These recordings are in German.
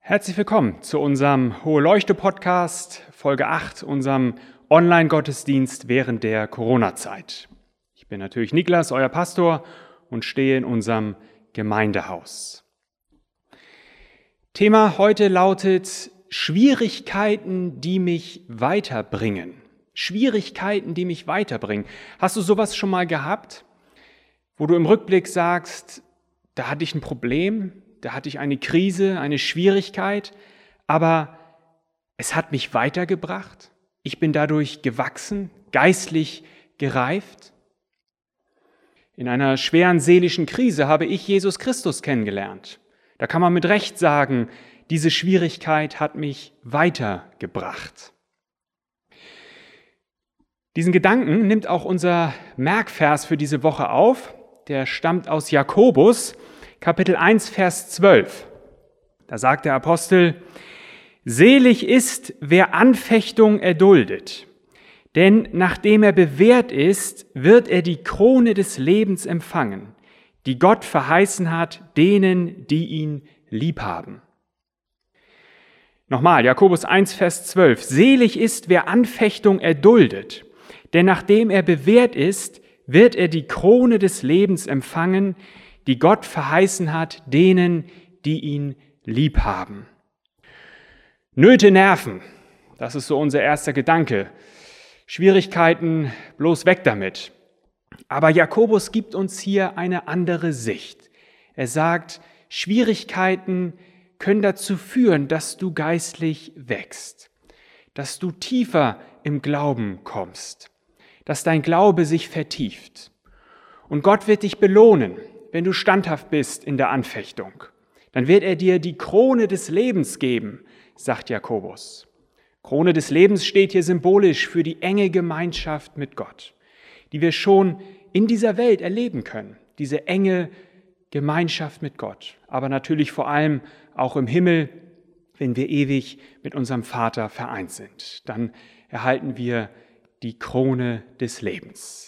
Herzlich willkommen zu unserem Hohe Leuchte-Podcast, Folge 8, unserem Online-Gottesdienst während der Corona-Zeit. Ich bin natürlich Niklas, euer Pastor, und stehe in unserem Gemeindehaus. Thema heute lautet Schwierigkeiten, die mich weiterbringen. Schwierigkeiten, die mich weiterbringen. Hast du sowas schon mal gehabt, wo du im Rückblick sagst, da hatte ich ein Problem, da hatte ich eine Krise, eine Schwierigkeit, aber es hat mich weitergebracht. Ich bin dadurch gewachsen, geistlich gereift. In einer schweren seelischen Krise habe ich Jesus Christus kennengelernt. Da kann man mit Recht sagen, diese Schwierigkeit hat mich weitergebracht. Diesen Gedanken nimmt auch unser Merkvers für diese Woche auf. Der stammt aus Jakobus, Kapitel 1, Vers 12. Da sagt der Apostel: Selig ist, wer Anfechtung erduldet, denn nachdem er bewährt ist, wird er die Krone des Lebens empfangen, die Gott verheißen hat, denen, die ihn liebhaben. Nochmal, Jakobus 1, Vers 12. Selig ist, wer Anfechtung erduldet, denn nachdem er bewährt ist, wird er die Krone des Lebens empfangen, die Gott verheißen hat, denen, die ihn liebhaben. Nöte nerven, das ist so unser erster Gedanke. Schwierigkeiten, bloß weg damit. Aber Jakobus gibt uns hier eine andere Sicht. Er sagt, Schwierigkeiten können dazu führen, dass du geistlich wächst, dass du tiefer im Glauben kommst, dass dein Glaube sich vertieft. Und Gott wird dich belohnen, wenn du standhaft bist in der Anfechtung. Dann wird er dir die Krone des Lebens geben, sagt Jakobus. Krone des Lebens steht hier symbolisch für die enge Gemeinschaft mit Gott, die wir schon in dieser Welt erleben können. Diese enge Gemeinschaft mit Gott, aber natürlich vor allem auch im Himmel, wenn wir ewig mit unserem Vater vereint sind. Dann erhalten wir die Krone des Lebens.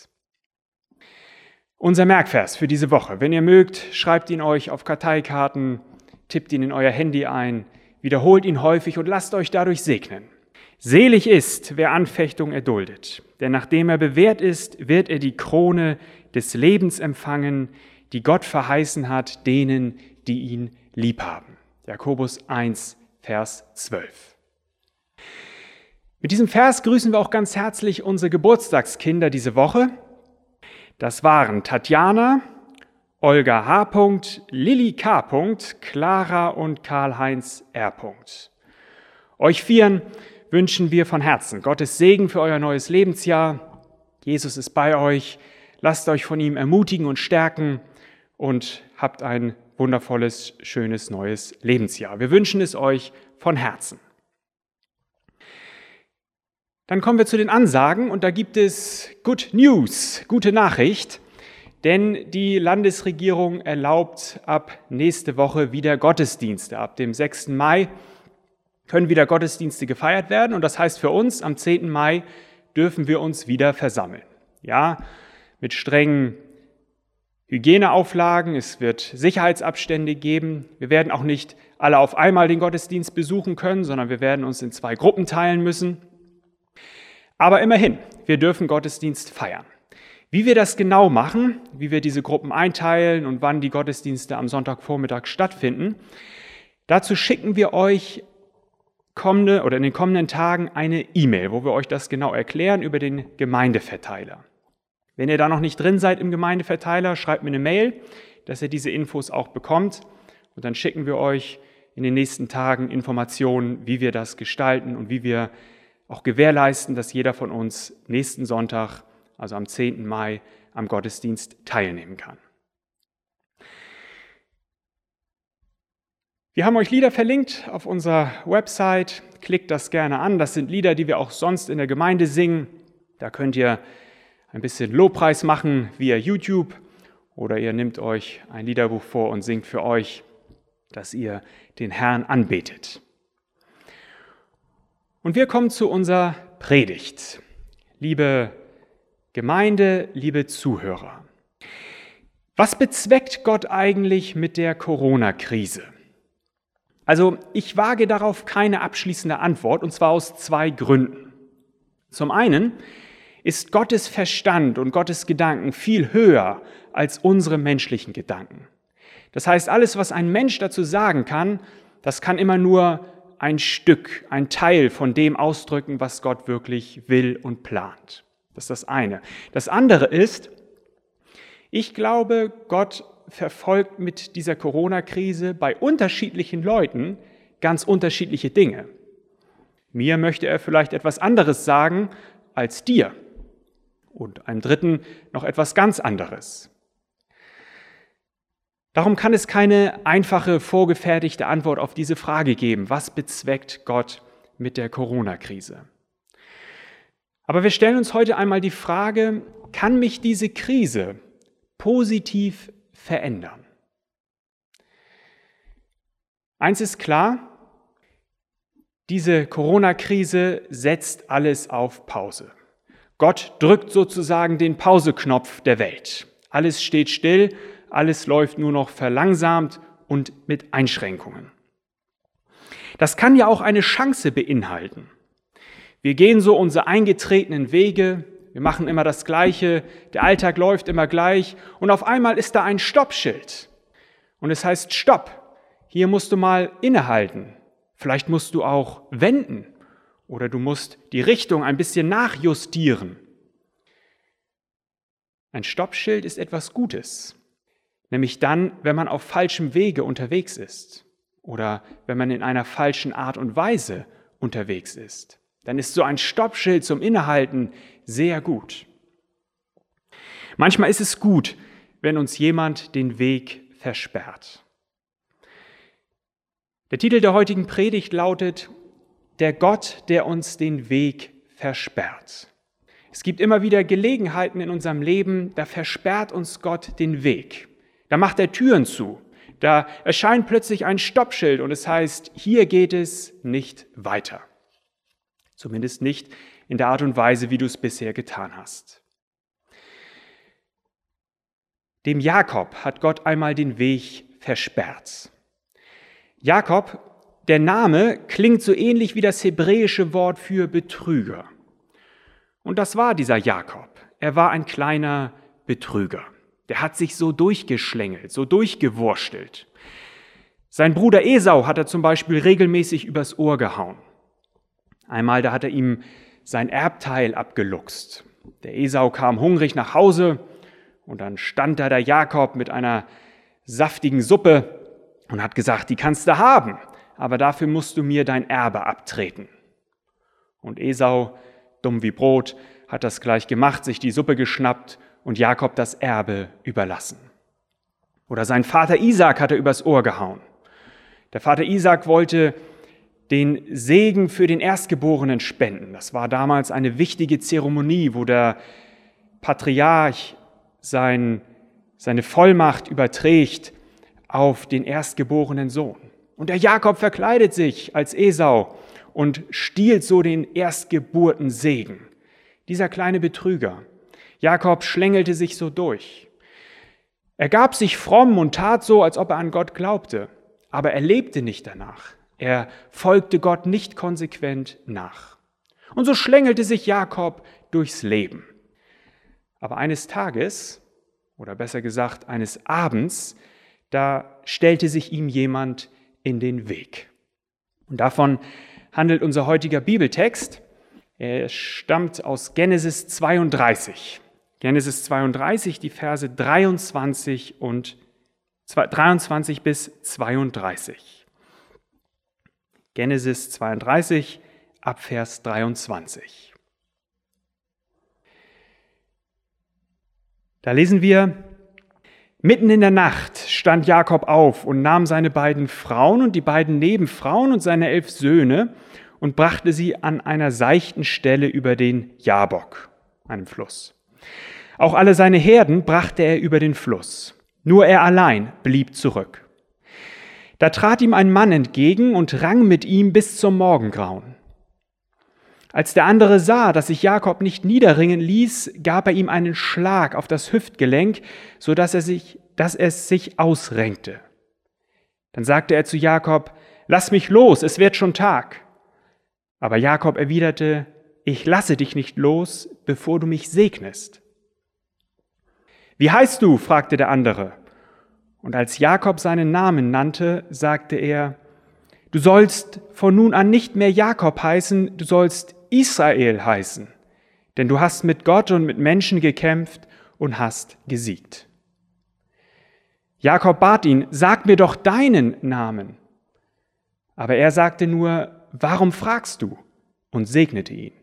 Unser Merkvers für diese Woche. Wenn ihr mögt, schreibt ihn euch auf Karteikarten, tippt ihn in euer Handy ein, wiederholt ihn häufig und lasst euch dadurch segnen. Selig ist, wer Anfechtung erduldet, denn nachdem er bewährt ist, wird er die Krone des Lebens empfangen, die Gott verheißen hat, denen, die ihn liebhaben. Jakobus 1, Vers 12. Mit diesem Vers grüßen wir auch ganz herzlich unsere Geburtstagskinder diese Woche. Das waren Tatjana, Olga H., Lilly K., Clara und Karl-Heinz R. Euch vieren wünschen wir von Herzen Gottes Segen für euer neues Lebensjahr. Jesus ist bei euch. Lasst euch von ihm ermutigen und stärken und habt ein wundervolles, schönes neues Lebensjahr. Wir wünschen es euch von Herzen. Dann kommen wir zu den Ansagen und da gibt es Good News, gute Nachricht, denn die Landesregierung erlaubt ab nächste Woche wieder Gottesdienste. Ab dem 6. Mai können wieder Gottesdienste gefeiert werden und das heißt für uns, am 10. Mai dürfen wir uns wieder versammeln. Ja, mit strengen Hygieneauflagen, es wird Sicherheitsabstände geben. Wir werden auch nicht alle auf einmal den Gottesdienst besuchen können, sondern wir werden uns in 2 Gruppen teilen müssen. Aber immerhin, wir dürfen Gottesdienst feiern. Wie wir das genau machen, wie wir diese Gruppen einteilen und wann die Gottesdienste am Sonntagvormittag stattfinden, dazu schicken wir euch in den kommenden Tagen eine E-Mail, wo wir euch das genau erklären über den Gemeindeverteiler. Wenn ihr da noch nicht drin seid im Gemeindeverteiler, schreibt mir eine Mail, dass ihr diese Infos auch bekommt. Und dann schicken wir euch in den nächsten Tagen Informationen, wie wir das gestalten und wie wir auch gewährleisten, dass jeder von uns nächsten Sonntag, also am 10. Mai, am Gottesdienst teilnehmen kann. Wir haben euch Lieder verlinkt auf unserer Website. Klickt das gerne an. Das sind Lieder, die wir auch sonst in der Gemeinde singen. Da könnt ihr ein bisschen Lobpreis machen via YouTube oder ihr nehmt euch ein Liederbuch vor und singt für euch, dass ihr den Herrn anbetet. Und wir kommen zu unserer Predigt. Liebe Gemeinde, liebe Zuhörer, was bezweckt Gott eigentlich mit der Corona-Krise? Also ich wage darauf keine abschließende Antwort, und zwar aus 2 Gründen. Zum einen ist Gottes Verstand und Gottes Gedanken viel höher als unsere menschlichen Gedanken. Das heißt, alles, was ein Mensch dazu sagen kann, das kann immer nur ein Stück, ein Teil von dem ausdrücken, was Gott wirklich will und plant. Das ist das eine. Das andere ist, ich glaube, Gott verfolgt mit dieser Corona-Krise bei unterschiedlichen Leuten ganz unterschiedliche Dinge. Mir möchte er vielleicht etwas anderes sagen als dir und einem Dritten noch etwas ganz anderes. Darum kann es keine einfache, vorgefertigte Antwort auf diese Frage geben, was bezweckt Gott mit der Corona-Krise? Aber wir stellen uns heute einmal die Frage, kann mich diese Krise positiv verändern? Eins ist klar, diese Corona-Krise setzt alles auf Pause. Gott drückt sozusagen den Pauseknopf der Welt. Alles steht still, alles läuft nur noch verlangsamt und mit Einschränkungen. Das kann ja auch eine Chance beinhalten. Wir gehen so unsere eingetretenen Wege, wir machen immer das Gleiche, der Alltag läuft immer gleich und auf einmal ist da ein Stoppschild. Und es heißt Stopp, hier musst du mal innehalten. Vielleicht musst du auch wenden oder du musst die Richtung ein bisschen nachjustieren. Ein Stoppschild ist etwas Gutes, nämlich dann, wenn man auf falschem Wege unterwegs ist oder wenn man in einer falschen Art und Weise unterwegs ist. Dann ist so ein Stoppschild zum Innehalten sehr gut. Manchmal ist es gut, wenn uns jemand den Weg versperrt. Der Titel der heutigen Predigt lautet: Der Gott, der uns den Weg versperrt. Es gibt immer wieder Gelegenheiten in unserem Leben, da versperrt uns Gott den Weg. Da macht er Türen zu. Da erscheint plötzlich ein Stoppschild und es heißt, hier geht es nicht weiter. Zumindest nicht in der Art und Weise, wie du es bisher getan hast. Dem Jakob hat Gott einmal den Weg versperrt. Jakob, der Name klingt so ähnlich wie das hebräische Wort für Betrüger. Und das war dieser Jakob. Er war ein kleiner Betrüger. Der hat sich so durchgeschlängelt, so durchgewurstelt. Sein Bruder Esau hat er zum Beispiel regelmäßig übers Ohr gehauen. Einmal, da hat er ihm sein Erbteil abgeluchst. Der Esau kam hungrig nach Hause und dann stand da der Jakob mit einer saftigen Suppe und hat gesagt, die kannst du haben, aber dafür musst du mir dein Erbe abtreten. Und Esau, dumm wie Brot, hat das gleich gemacht, sich die Suppe geschnappt und Jakob das Erbe überlassen. Oder sein Vater Isaak hat er übers Ohr gehauen. Der Vater Isaak wollte den Segen für den Erstgeborenen spenden. Das war damals eine wichtige Zeremonie, wo der Patriarch seine Vollmacht überträgt auf den erstgeborenen Sohn. Und der Jakob verkleidet sich als Esau und stiehlt so den Erstgeburtensegen. Dieser kleine Betrüger. Jakob schlängelte sich so durch. Er gab sich fromm und tat so, als ob er an Gott glaubte, aber er lebte nicht danach. Er folgte Gott nicht konsequent nach. Und so schlängelte sich Jakob durchs Leben. Aber eines Tages, oder besser gesagt eines Abends, da stellte sich ihm jemand in den Weg. Und davon handelt unser heutiger Bibeltext. Er stammt aus Genesis 32. Genesis 32, die Verse 23 bis 32. Genesis 32, ab Vers 23. Da lesen wir: Mitten in der Nacht stand Jakob auf und nahm seine beiden Frauen und die beiden Nebenfrauen und seine 11 Söhne und brachte sie an einer seichten Stelle über den Jabok, einem Fluss. Auch alle seine Herden brachte er über den Fluss. Nur er allein blieb zurück. Da trat ihm ein Mann entgegen und rang mit ihm bis zum Morgengrauen. Als der andere sah, dass sich Jakob nicht niederringen ließ, gab er ihm einen Schlag auf das Hüftgelenk, so dass es sich ausrenkte. Dann sagte er zu Jakob: Lass mich los, es wird schon Tag. Aber Jakob erwiderte, ich lasse dich nicht los, bevor du mich segnest. Wie heißt du? Fragte der andere. Und als Jakob seinen Namen nannte, sagte er, du sollst von nun an nicht mehr Jakob heißen, du sollst Israel heißen, denn du hast mit Gott und mit Menschen gekämpft und hast gesiegt. Jakob bat ihn, sag mir doch deinen Namen. Aber er sagte nur, warum fragst du? Und segnete ihn.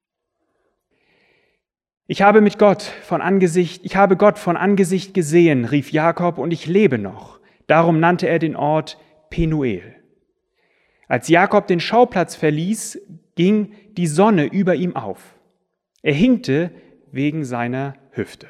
Ich habe Gott von Angesicht gesehen, rief Jakob, und ich lebe noch. Darum nannte er den Ort Penuel. Als Jakob den Schauplatz verließ, ging die Sonne über ihm auf. Er hinkte wegen seiner Hüfte.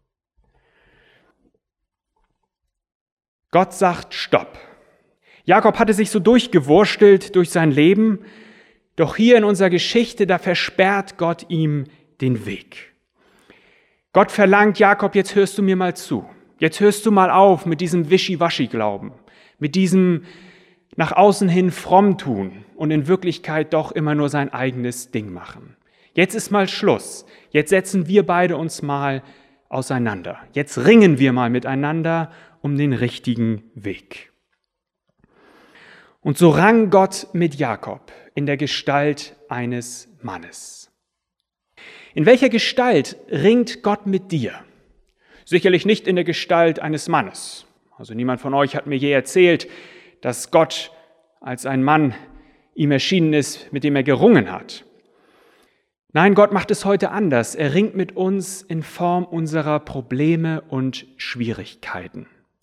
Gott sagt Stopp. Jakob hatte sich so durchgewurstelt durch sein Leben, doch hier in unserer Geschichte, da versperrt Gott ihm den Weg. Gott verlangt, Jakob, jetzt hörst du mir mal zu. Jetzt hörst du mal auf mit diesem Wischiwaschi-Glauben, mit diesem nach außen hin fromm tun und in Wirklichkeit doch immer nur sein eigenes Ding machen. Jetzt ist mal Schluss. Jetzt setzen wir beide uns mal auseinander. Jetzt ringen wir mal miteinander um den richtigen Weg. Und so rang Gott mit Jakob in der Gestalt eines Mannes. In welcher Gestalt ringt Gott mit dir? Sicherlich nicht in der Gestalt eines Mannes. Also niemand von euch hat mir je erzählt, dass Gott als ein Mann ihm erschienen ist, mit dem er gerungen hat. Nein, Gott macht es heute anders. Er ringt mit uns in Form unserer Probleme und Schwierigkeiten.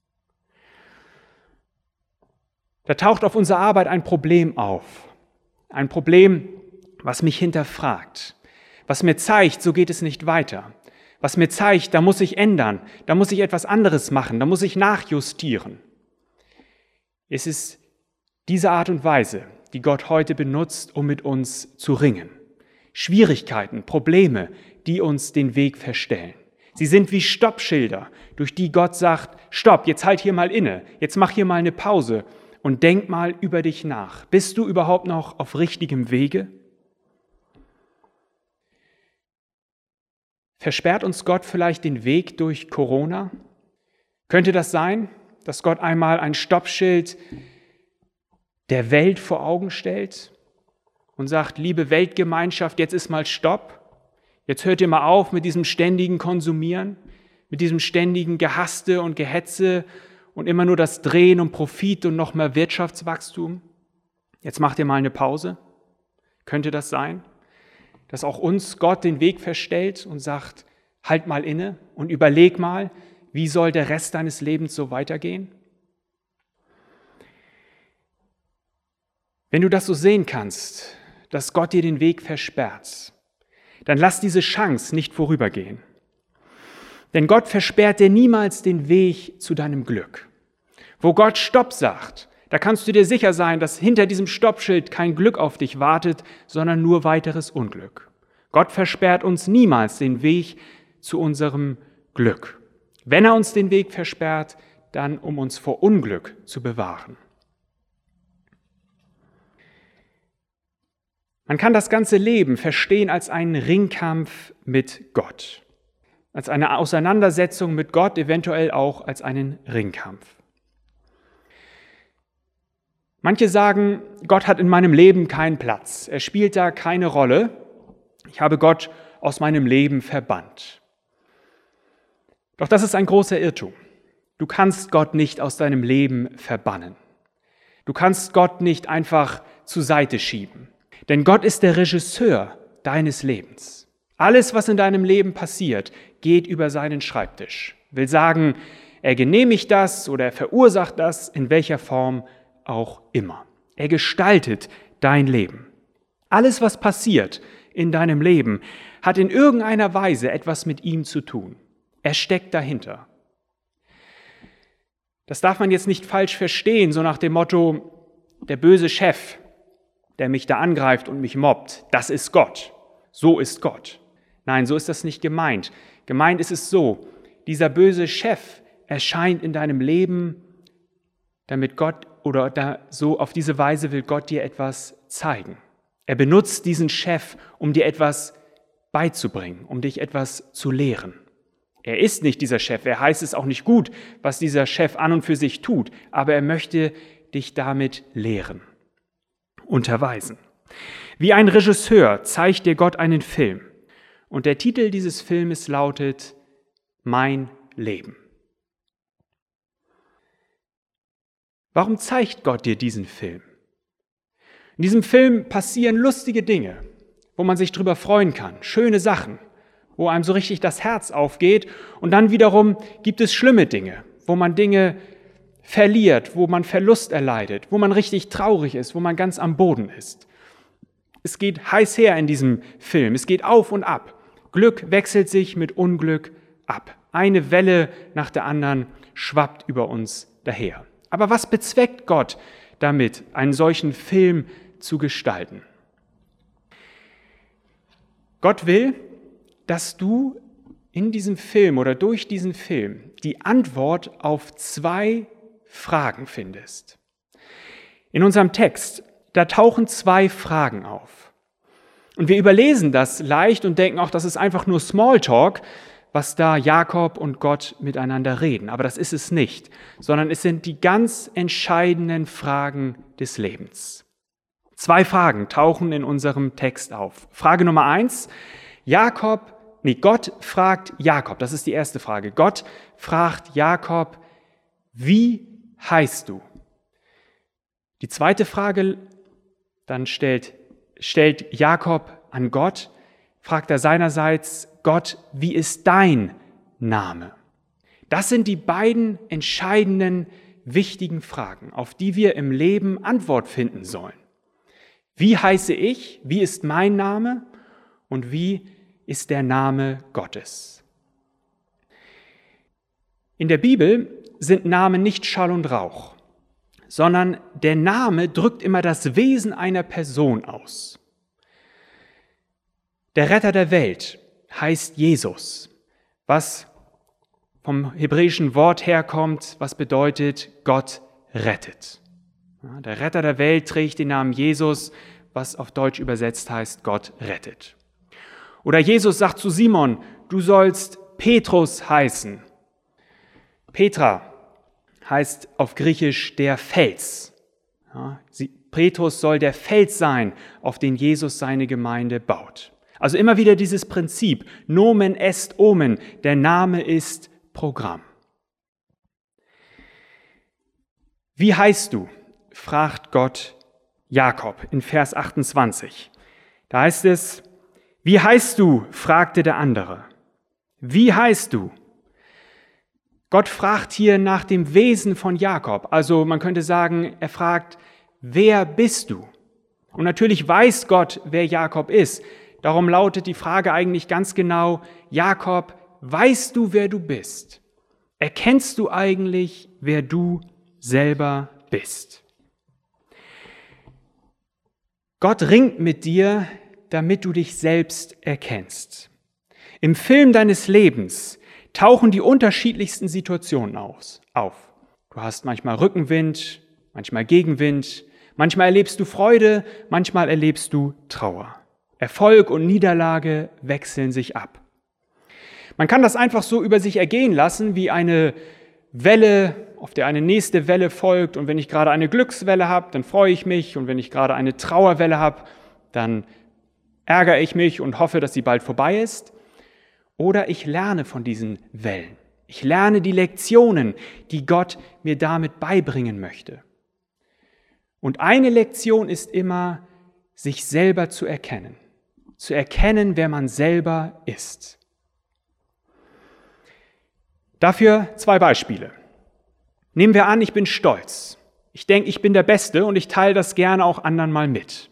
Da taucht auf unserer Arbeit ein Problem auf. Ein Problem, was mich hinterfragt. Was mir zeigt, so geht es nicht weiter. Was mir zeigt, da muss ich ändern. Da muss ich etwas anderes machen. Da muss ich nachjustieren. Es ist diese Art und Weise, die Gott heute benutzt, um mit uns zu ringen. Schwierigkeiten, Probleme, die uns den Weg verstellen. Sie sind wie Stoppschilder, durch die Gott sagt, stopp, jetzt halt hier mal inne, jetzt mach hier mal eine Pause und denk mal über dich nach. Bist du überhaupt noch auf richtigem Wege? Versperrt uns Gott vielleicht den Weg durch Corona? Könnte das sein, dass Gott einmal ein Stoppschild der Welt vor Augen stellt und sagt, liebe Weltgemeinschaft, jetzt ist mal Stopp. Jetzt hört ihr mal auf mit diesem ständigen Konsumieren, mit diesem ständigen Gehaste und Gehetze und immer nur das Drehen um Profit und noch mehr Wirtschaftswachstum. Jetzt macht ihr mal eine Pause. Könnte das sein, dass auch uns Gott den Weg verstellt und sagt, halt mal inne und überleg mal, wie soll der Rest deines Lebens so weitergehen? Wenn du das so sehen kannst, dass Gott dir den Weg versperrt, dann lass diese Chance nicht vorübergehen. Denn Gott versperrt dir niemals den Weg zu deinem Glück. Wo Gott Stopp sagt, da kannst du dir sicher sein, dass hinter diesem Stoppschild kein Glück auf dich wartet, sondern nur weiteres Unglück. Gott versperrt uns niemals den Weg zu unserem Glück. Wenn er uns den Weg versperrt, dann um uns vor Unglück zu bewahren. Man kann das ganze Leben verstehen als einen Ringkampf mit Gott, als eine Auseinandersetzung mit Gott, eventuell auch als einen Ringkampf. Manche sagen, Gott hat in meinem Leben keinen Platz, er spielt da keine Rolle, ich habe Gott aus meinem Leben verbannt. Doch das ist ein großer Irrtum. Du kannst Gott nicht aus deinem Leben verbannen. Du kannst Gott nicht einfach zur Seite schieben. Denn Gott ist der Regisseur deines Lebens. Alles, was in deinem Leben passiert, geht über seinen Schreibtisch. Will sagen, er genehmigt das oder er verursacht das, in welcher Form auch immer. Er gestaltet dein Leben. Alles, was passiert in deinem Leben, hat in irgendeiner Weise etwas mit ihm zu tun. Er steckt dahinter. Das darf man jetzt nicht falsch verstehen, so nach dem Motto, der böse Chef, der mich da angreift und mich mobbt, das ist Gott. So ist Gott. Nein, so ist das nicht gemeint. Gemeint ist es so, dieser böse Chef erscheint in deinem Leben, damit Gott oder da so auf diese Weise will Gott dir etwas zeigen. Er benutzt diesen Chef, um dir etwas beizubringen, um dich etwas zu lehren. Er ist nicht dieser Chef, er heißt es auch nicht gut, was dieser Chef an und für sich tut, aber er möchte dich damit lehren, unterweisen. Wie ein Regisseur zeigt dir Gott einen Film und der Titel dieses Filmes lautet Mein Leben. Warum zeigt Gott dir diesen Film? In diesem Film passieren lustige Dinge, wo man sich drüber freuen kann, schöne Sachen, wo einem so richtig das Herz aufgeht. Und dann wiederum gibt es schlimme Dinge, wo man Dinge verliert, wo man Verlust erleidet, wo man richtig traurig ist, wo man ganz am Boden ist. Es geht heiß her in diesem Film, es geht auf und ab. Glück wechselt sich mit Unglück ab. Eine Welle nach der anderen schwappt über uns daher. Aber was bezweckt Gott damit, einen solchen Film zu gestalten? Gott will, dass du in diesem Film oder durch diesen Film die Antwort auf 2 Fragen findest. In unserem Text, da tauchen 2 Fragen auf. Und wir überlesen das leicht und denken auch, das ist einfach nur Smalltalk, was da Jakob und Gott miteinander reden. Aber das ist es nicht, sondern es sind die ganz entscheidenden Fragen des Lebens. 2 Fragen tauchen in unserem Text auf. Frage Nummer 1, Gott fragt Jakob, das ist die erste Frage. Gott fragt Jakob, wie heißt du? Die zweite Frage, dann stellt Jakob an Gott, fragt er seinerseits, Gott, wie ist dein Name? Das sind die beiden entscheidenden, wichtigen Fragen, auf die wir im Leben Antwort finden sollen. Wie heiße ich? Wie ist mein Name? Und wie ist der Name Gottes? In der Bibel sind Namen nicht Schall und Rauch, sondern der Name drückt immer das Wesen einer Person aus. Der Retter der Welt heißt Jesus, was vom hebräischen Wort herkommt, was bedeutet, Gott rettet. Ja, der Retter der Welt trägt den Namen Jesus, was auf Deutsch übersetzt heißt, Gott rettet. Oder Jesus sagt zu Simon, du sollst Petrus heißen. Petra heißt auf Griechisch der Fels. Ja, Petrus soll der Fels sein, auf den Jesus seine Gemeinde baut. Also immer wieder dieses Prinzip, Nomen est Omen, der Name ist Programm. Wie heißt du? Fragt Gott Jakob in Vers 28. Da heißt es, wie heißt du? Fragte der andere. Wie heißt du? Gott fragt hier nach dem Wesen von Jakob. Also man könnte sagen, er fragt, wer bist du? Und natürlich weiß Gott, wer Jakob ist. Darum lautet die Frage eigentlich ganz genau, Jakob, weißt du, wer du bist? Erkennst du eigentlich, wer du selber bist? Gott ringt mit dir, damit du dich selbst erkennst. Im Film deines Lebens tauchen die unterschiedlichsten Situationen auf. Du hast manchmal Rückenwind, manchmal Gegenwind, manchmal erlebst du Freude, manchmal erlebst du Trauer. Erfolg und Niederlage wechseln sich ab. Man kann das einfach so über sich ergehen lassen, wie eine Welle, auf der eine nächste Welle folgt. Und wenn ich gerade eine Glückswelle habe, dann freue ich mich. Und wenn ich gerade eine Trauerwelle habe, dann ärgere ich mich und hoffe, dass sie bald vorbei ist. Oder ich lerne von diesen Wellen. Ich lerne die Lektionen, die Gott mir damit beibringen möchte. Und eine Lektion ist immer, sich selber zu erkennen. Zu erkennen, wer man selber ist. Dafür 2 Beispiele. Nehmen wir an, ich bin stolz. Ich denke, ich bin der Beste und ich teile das gerne auch anderen mal mit.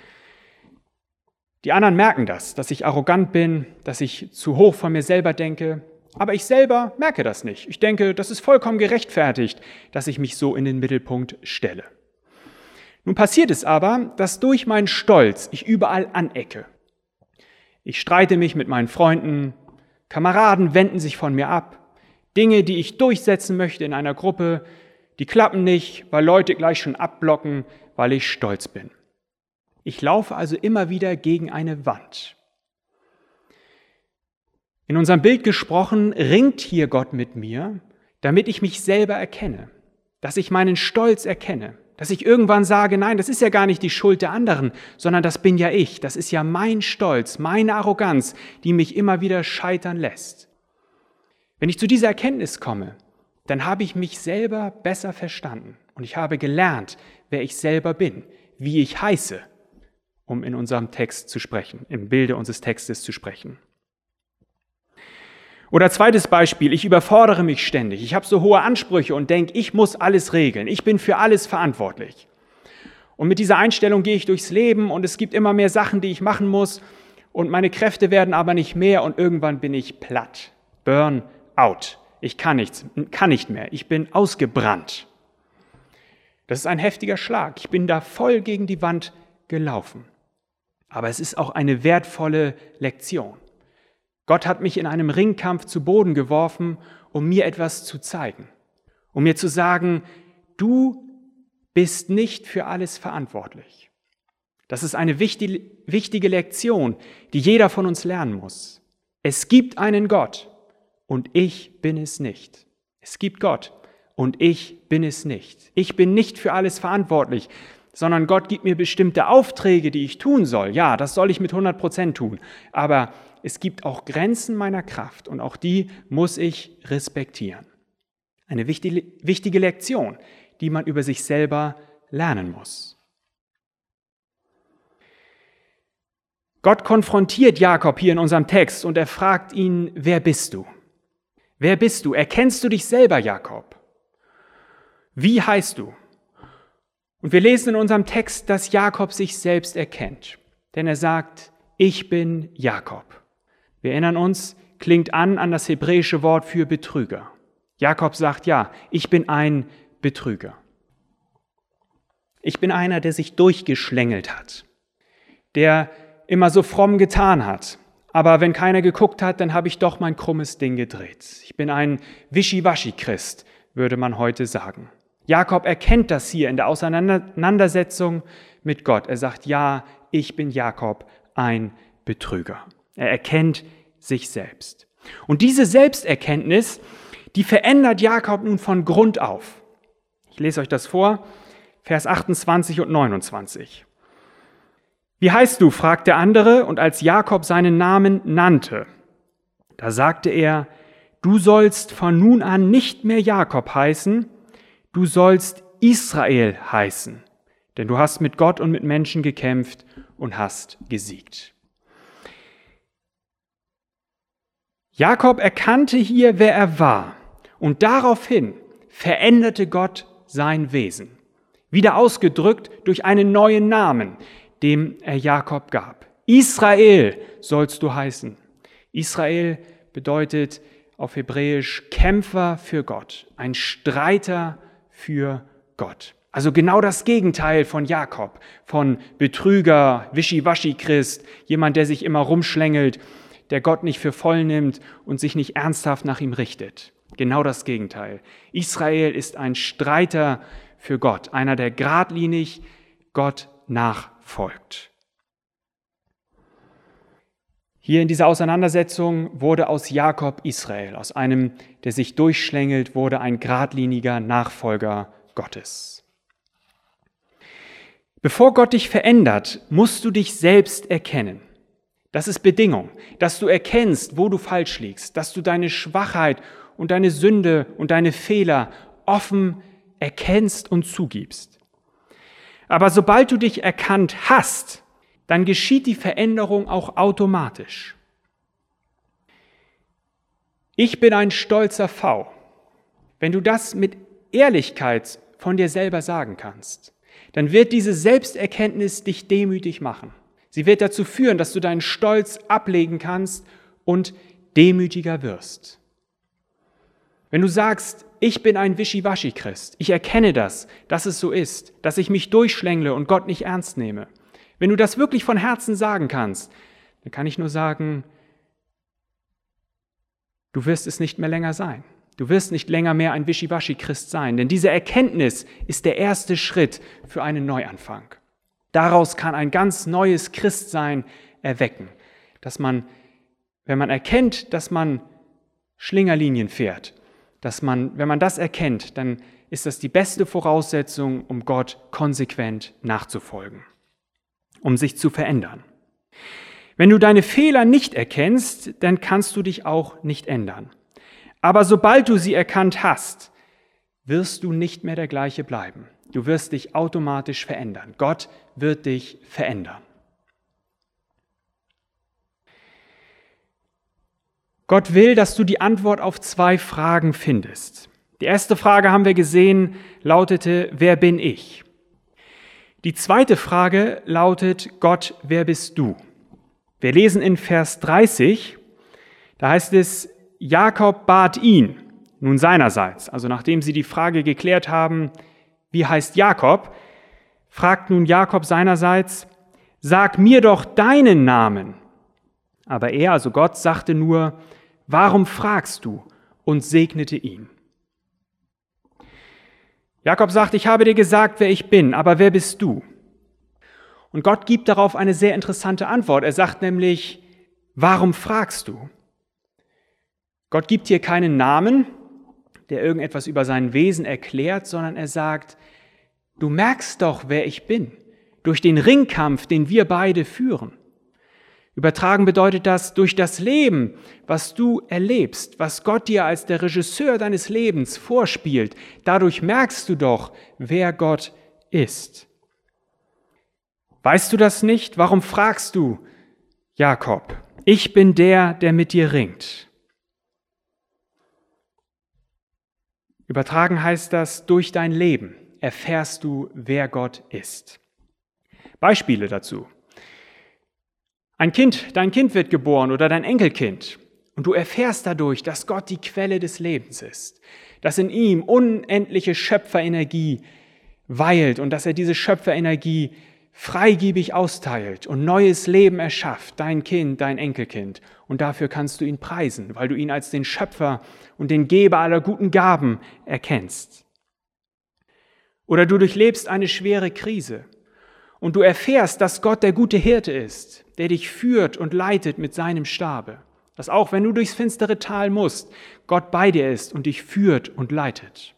Die anderen merken das, dass ich arrogant bin, dass ich zu hoch von mir selber denke. Aber ich selber merke das nicht. Ich denke, das ist vollkommen gerechtfertigt, dass ich mich so in den Mittelpunkt stelle. Nun passiert es aber, dass durch meinen Stolz ich überall anecke. Ich streite mich mit meinen Freunden, Kameraden wenden sich von mir ab. Dinge, die ich durchsetzen möchte in einer Gruppe, Die klappen nicht, weil Leute gleich schon abblocken, weil ich stolz bin. Ich laufe also immer wieder gegen eine Wand. In unserem Bild gesprochen, ringt hier Gott mit mir, damit ich mich selber erkenne, dass ich meinen Stolz erkenne, dass ich irgendwann sage, nein, das ist ja gar nicht die Schuld der anderen, sondern das bin ja ich, das ist ja mein Stolz, meine Arroganz, die mich immer wieder scheitern lässt. Wenn ich zu dieser Erkenntnis komme, dann habe ich mich selber besser verstanden und ich habe gelernt, wer ich selber bin, wie ich heiße, um in unserem Text zu sprechen, im Bilde unseres Textes zu sprechen. Oder zweites Beispiel, ich überfordere mich ständig. Ich habe so hohe Ansprüche und denke, ich muss alles regeln. Ich bin für alles verantwortlich. Und mit dieser Einstellung gehe ich durchs Leben und es gibt immer mehr Sachen, die ich machen muss und meine Kräfte werden aber nicht mehr und irgendwann bin ich platt. Burnout. Ich kann nicht mehr. Ich bin ausgebrannt. Das ist ein heftiger Schlag. Ich bin da voll gegen die Wand gelaufen. Aber es ist auch eine wertvolle Lektion. Gott hat mich in einem Ringkampf zu Boden geworfen, um mir etwas zu zeigen, um mir zu sagen, du bist nicht für alles verantwortlich. Das ist eine wichtige Lektion, die jeder von uns lernen muss. Es gibt einen Gott und ich bin es nicht. Es gibt Gott und ich bin es nicht. Ich bin nicht für alles verantwortlich, sondern Gott gibt mir bestimmte Aufträge, die ich tun soll. Ja, das soll ich mit 100% tun, aber es gibt auch Grenzen meiner Kraft und auch die muss ich respektieren. Eine wichtige Lektion, die man über sich selber lernen muss. Gott konfrontiert Jakob hier in unserem Text und er fragt ihn, wer bist du? Wer bist du? Erkennst du dich selber, Jakob? Wie heißt du? Und wir lesen in unserem Text, dass Jakob sich selbst erkennt, denn er sagt, ich bin Jakob. Wir erinnern uns, klingt an das hebräische Wort für Betrüger. Jakob sagt, ja, ich bin ein Betrüger. Ich bin einer, der sich durchgeschlängelt hat, der immer so fromm getan hat. Aber wenn keiner geguckt hat, dann habe ich doch mein krummes Ding gedreht. Ich bin ein Wischiwaschi-Christ, würde man heute sagen. Jakob erkennt das hier in der Auseinandersetzung mit Gott. Er sagt, ja, ich bin Jakob, ein Betrüger. Er erkennt sich selbst. Und diese Selbsterkenntnis, die verändert Jakob nun von Grund auf. Ich lese euch das vor, Vers 28 und 29. Wie heißt du? Fragt der andere, und als Jakob seinen Namen nannte, da sagte er, du sollst von nun an nicht mehr Jakob heißen, du sollst Israel heißen, denn du hast mit Gott und mit Menschen gekämpft und hast gesiegt. Jakob erkannte hier, wer er war, und daraufhin veränderte Gott sein Wesen. Wieder ausgedrückt durch einen neuen Namen, dem er Jakob gab. Israel sollst du heißen. Israel bedeutet auf Hebräisch Kämpfer für Gott, ein Streiter für Gott. Also genau das Gegenteil von Jakob, von Betrüger, Wischiwaschi-Christ, jemand, der sich immer rumschlängelt, der Gott nicht für voll nimmt und sich nicht ernsthaft nach ihm richtet. Genau das Gegenteil. Israel ist ein Streiter für Gott, einer, der geradlinig Gott nachfolgt. Hier in dieser Auseinandersetzung wurde aus Jakob Israel, aus einem, der sich durchschlängelt, wurde ein geradliniger Nachfolger Gottes. Bevor Gott dich verändert, musst du dich selbst erkennen. Das ist Bedingung, dass du erkennst, wo du falsch liegst, dass du deine Schwachheit und deine Sünde und deine Fehler offen erkennst und zugibst. Aber sobald du dich erkannt hast, dann geschieht die Veränderung auch automatisch. Ich bin ein stolzer V. Wenn du das mit Ehrlichkeit von dir selber sagen kannst, dann wird diese Selbsterkenntnis dich demütig machen. Sie wird dazu führen, dass du deinen Stolz ablegen kannst und demütiger wirst. Wenn du sagst, ich bin ein Wischiwaschi-Christ, ich erkenne das, dass es so ist, dass ich mich durchschlängle und Gott nicht ernst nehme. Wenn du das wirklich von Herzen sagen kannst, dann kann ich nur sagen, du wirst es nicht mehr länger sein. Du wirst nicht länger mehr ein Wischiwaschi-Christ sein, denn diese Erkenntnis ist der erste Schritt für einen Neuanfang. Daraus kann ein ganz neues Christsein erwecken, dass man, wenn man erkennt, dass man Schlingerlinien fährt, wenn man das erkennt, dann ist das die beste Voraussetzung, um Gott konsequent nachzufolgen, um sich zu verändern. Wenn du deine Fehler nicht erkennst, dann kannst du dich auch nicht ändern. Aber sobald du sie erkannt hast, wirst du nicht mehr der gleiche bleiben. Du wirst dich automatisch verändern. Gott wird dich verändern. Gott will, dass du die Antwort auf 2 Fragen findest. Die erste Frage haben wir gesehen, lautete, wer bin ich? Die zweite Frage lautet, Gott, wer bist du? Wir lesen in Vers 30, da heißt es, Jakob bat ihn, nun seinerseits, also nachdem sie die Frage geklärt haben, wie heißt Jakob, fragt nun Jakob seinerseits, sag mir doch deinen Namen. Aber er, also Gott, sagte nur, warum fragst du? Und segnete ihn. Jakob sagt, ich habe dir gesagt, wer ich bin, aber wer bist du? Und Gott gibt darauf eine sehr interessante Antwort. Er sagt nämlich, warum fragst du? Gott gibt hier keinen Namen, der irgendetwas über sein Wesen erklärt, sondern er sagt, du merkst doch, wer ich bin, durch den Ringkampf, den wir beide führen. Übertragen bedeutet das, durch das Leben, was du erlebst, was Gott dir als der Regisseur deines Lebens vorspielt, dadurch merkst du doch, wer Gott ist. Weißt du das nicht? Warum fragst du, Jakob? Ich bin der, der mit dir ringt. Übertragen heißt das, durch dein Leben erfährst du, wer Gott ist. Beispiele dazu. Dein Kind wird geboren oder dein Enkelkind und du erfährst dadurch, dass Gott die Quelle des Lebens ist, dass in ihm unendliche Schöpferenergie weilt und dass er diese Schöpferenergie freigebig austeilt und neues Leben erschafft, dein Kind, dein Enkelkind. Und dafür kannst du ihn preisen, weil du ihn als den Schöpfer und den Geber aller guten Gaben erkennst. Oder du durchlebst eine schwere Krise und du erfährst, dass Gott der gute Hirte ist, der dich führt und leitet mit seinem Stabe. Dass auch wenn du durchs finstere Tal musst, Gott bei dir ist und dich führt und leitet.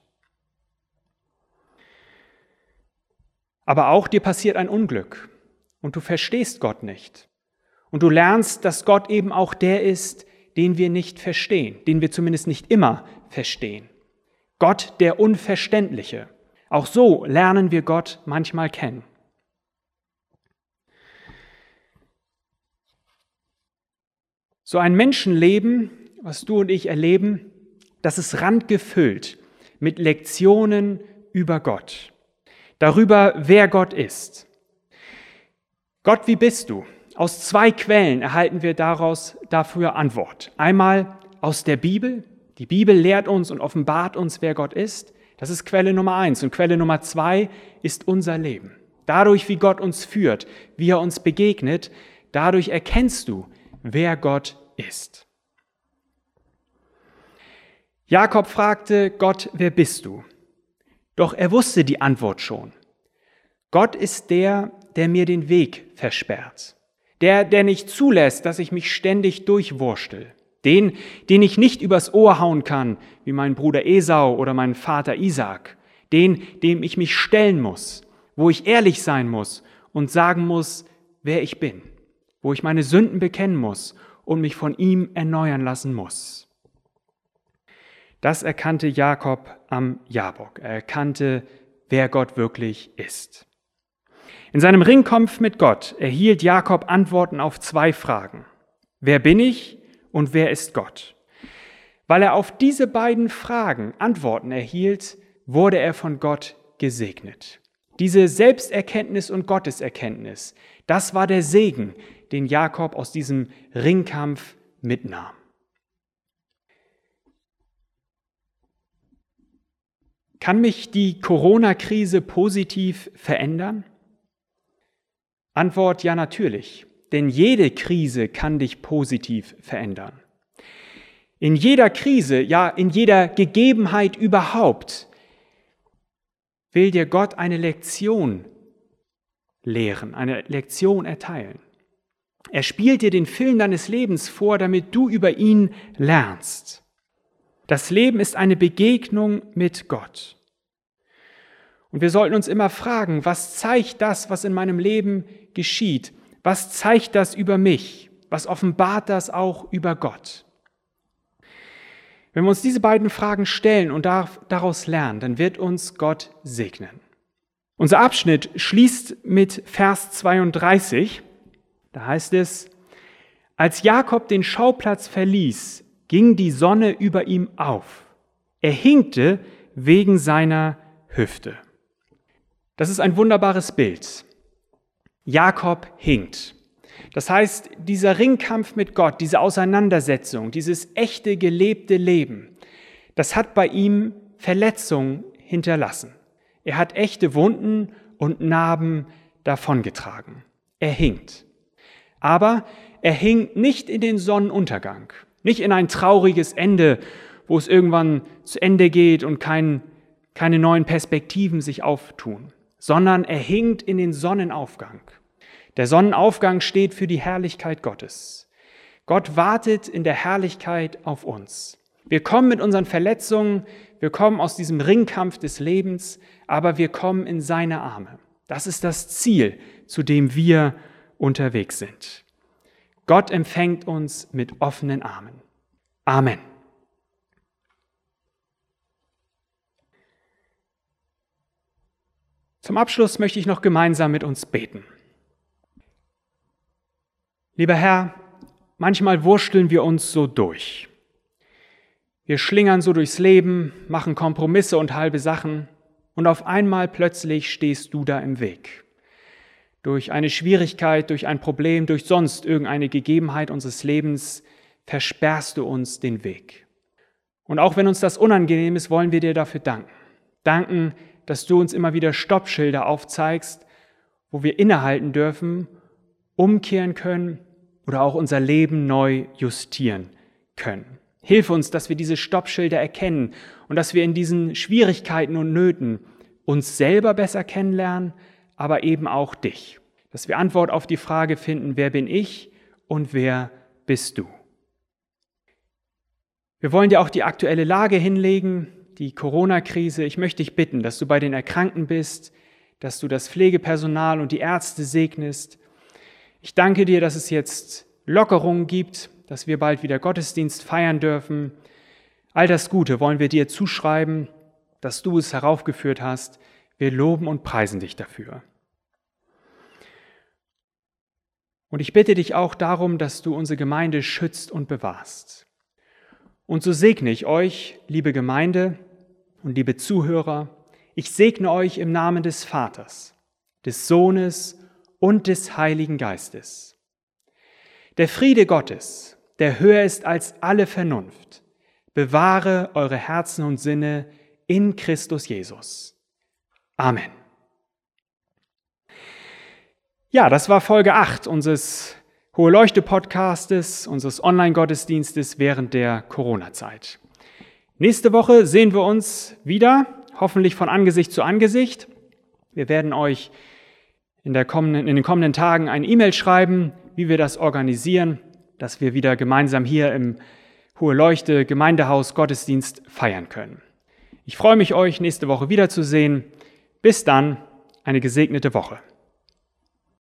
Aber auch dir passiert ein Unglück und du verstehst Gott nicht. Und du lernst, dass Gott eben auch der ist, den wir nicht verstehen, den wir zumindest nicht immer verstehen. Gott, der Unverständliche. Auch so lernen wir Gott manchmal kennen. So ein Menschenleben, was du und ich erleben, das ist randgefüllt mit Lektionen über Gott. Darüber, wer Gott ist. Gott, wie bist du? Aus 2 Quellen erhalten wir dafür Antwort. Einmal aus der Bibel. Die Bibel lehrt uns und offenbart uns, wer Gott ist. Das ist Quelle Nummer 1. Und Quelle Nummer 2 ist unser Leben. Dadurch, wie Gott uns führt, wie er uns begegnet, dadurch erkennst du, wer Gott ist. Jakob fragte Gott, wer bist du? Doch er wusste die Antwort schon. Gott ist der, der mir den Weg versperrt. Der nicht zulässt, dass ich mich ständig durchwurstel. Den ich nicht übers Ohr hauen kann, wie mein Bruder Esau oder mein Vater Isaak. Dem ich mich stellen muss, wo ich ehrlich sein muss und sagen muss, wer ich bin. Wo ich meine Sünden bekennen muss und mich von ihm erneuern lassen muss. Das erkannte Jakob am Jabok. Er erkannte, wer Gott wirklich ist. In seinem Ringkampf mit Gott erhielt Jakob Antworten auf 2 Fragen. Wer bin ich und wer ist Gott? Weil er auf diese beiden Fragen Antworten erhielt, wurde er von Gott gesegnet. Diese Selbsterkenntnis und Gotteserkenntnis, das war der Segen, den Jakob aus diesem Ringkampf mitnahm. Kann mich die Corona-Krise positiv verändern? Antwort: ja, natürlich, denn jede Krise kann dich positiv verändern. In jeder Krise, ja in jeder Gegebenheit überhaupt, will dir Gott eine Lektion lehren, eine Lektion erteilen. Er spielt dir den Film deines Lebens vor, damit du über ihn lernst. Das Leben ist eine Begegnung mit Gott. Und wir sollten uns immer fragen, was zeigt das, was in meinem Leben geschieht? Was zeigt das über mich? Was offenbart das auch über Gott? Wenn wir uns diese beiden Fragen stellen und daraus lernen, dann wird uns Gott segnen. Unser Abschnitt schließt mit Vers 32. Da heißt es: Als Jakob den Schauplatz verließ, ging die Sonne über ihm auf. Er hinkte wegen seiner Hüfte. Das ist ein wunderbares Bild. Jakob hinkt. Das heißt, dieser Ringkampf mit Gott, diese Auseinandersetzung, dieses echte gelebte Leben, das hat bei ihm Verletzungen hinterlassen. Er hat echte Wunden und Narben davongetragen. Er hinkt. Aber er hinkt nicht in den Sonnenuntergang, nicht in ein trauriges Ende, wo es irgendwann zu Ende geht und keine neuen Perspektiven sich auftun, sondern er hinkt in den Sonnenaufgang. Der Sonnenaufgang steht für die Herrlichkeit Gottes. Gott wartet in der Herrlichkeit auf uns. Wir kommen mit unseren Verletzungen, wir kommen aus diesem Ringkampf des Lebens, aber wir kommen in seine Arme. Das ist das Ziel, zu dem wir unterwegs sind. Gott empfängt uns mit offenen Armen. Amen. Zum Abschluss möchte ich noch gemeinsam mit uns beten. Lieber Herr, manchmal wursteln wir uns so durch. Wir schlingern so durchs Leben, machen Kompromisse und halbe Sachen und auf einmal plötzlich stehst du da im Weg. Durch eine Schwierigkeit, durch ein Problem, durch sonst irgendeine Gegebenheit unseres Lebens versperrst du uns den Weg. Und auch wenn uns das unangenehm ist, wollen wir dir dafür danken. Danken, dass du uns immer wieder Stoppschilder aufzeigst, wo wir innehalten dürfen, umkehren können oder auch unser Leben neu justieren können. Hilf uns, dass wir diese Stoppschilder erkennen und dass wir in diesen Schwierigkeiten und Nöten uns selber besser kennenlernen, aber eben auch dich. Dass wir Antwort auf die Frage finden, wer bin ich und wer bist du? Wir wollen dir auch die aktuelle Lage hinlegen, die Corona-Krise. Ich möchte dich bitten, dass du bei den Erkrankten bist, dass du das Pflegepersonal und die Ärzte segnest. Ich danke dir, dass es jetzt Lockerungen gibt, dass wir bald wieder Gottesdienst feiern dürfen. All das Gute wollen wir dir zuschreiben, dass du es heraufgeführt hast. Wir loben und preisen dich dafür. Und ich bitte dich auch darum, dass du unsere Gemeinde schützt und bewahrst. Und so segne ich euch, liebe Gemeinde und liebe Zuhörer, ich segne euch im Namen des Vaters, des Sohnes und des Heiligen Geistes. Der Friede Gottes, der höher ist als alle Vernunft, bewahre eure Herzen und Sinne in Christus Jesus. Amen. Ja, das war Folge 8 unseres Hohe Leuchte-Podcastes, unseres Online-Gottesdienstes während der Corona-Zeit. Nächste Woche sehen wir uns wieder, hoffentlich von Angesicht zu Angesicht. Wir werden euch in den kommenden Tagen eine E-Mail schreiben, wie wir das organisieren, dass wir wieder gemeinsam hier im Hohe Leuchte Gemeindehaus Gottesdienst feiern können. Ich freue mich, euch nächste Woche wiederzusehen. Bis dann, eine gesegnete Woche.